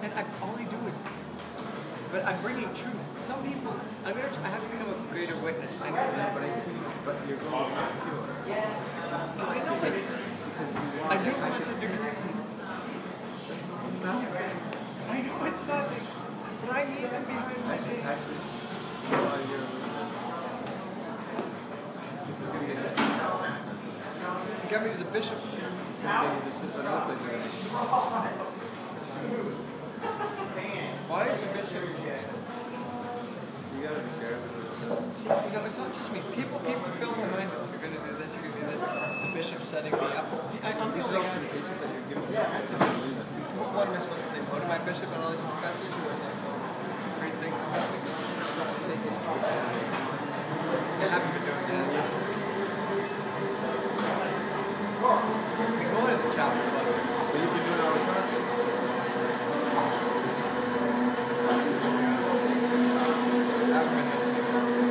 And all I do is, but I'm bringing truth. Some people, I have to become a greater witness. I know that. But I see, but your goal is not pure. I know, but I do want to do. I know it's nothing, but I need them behind my name. Actually, while you're this is going to get this. You got me to the bishop. This is another place we're going to. Why is the bishop? You got to be careful. See, it's not just me. People fill my mind up. You're going to do this, you're going to do this. The bishop's setting me up. I'm the only guy. What am I supposed to say? Go to my bishop and all these professors who are like, great things about me. You haven't been doing that. We go to the chapel.